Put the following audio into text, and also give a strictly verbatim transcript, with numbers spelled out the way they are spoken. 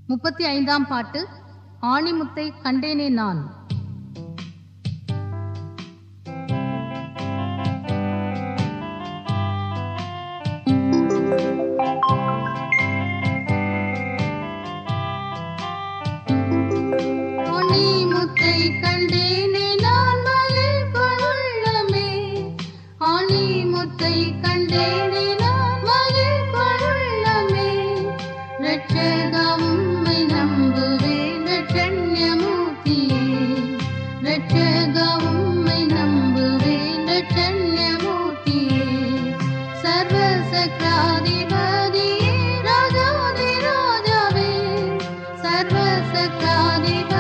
முப்பத்தி ஐந்தாம் பாட்டு. ஆணிமுத்தை கண்டேனே நான். ஆணிமுத்தை கண்டேனே நான் மகிழ் கொள்ளுமே. ஆணிமுத்தை கண்டேனே நான் மகிழ் கொள்ளுமே. ரட்சகா உம்மை நம்புவேன் ரட்சண்யமூர்த்தியே. ரட்சகா உம்மை நம்புவேன் ரட்சண்யமூர்த்தியே. சர்வசக்ராதிபதியே ராஜாதி ராஜாவே. சர்வசக்ராதிபதியே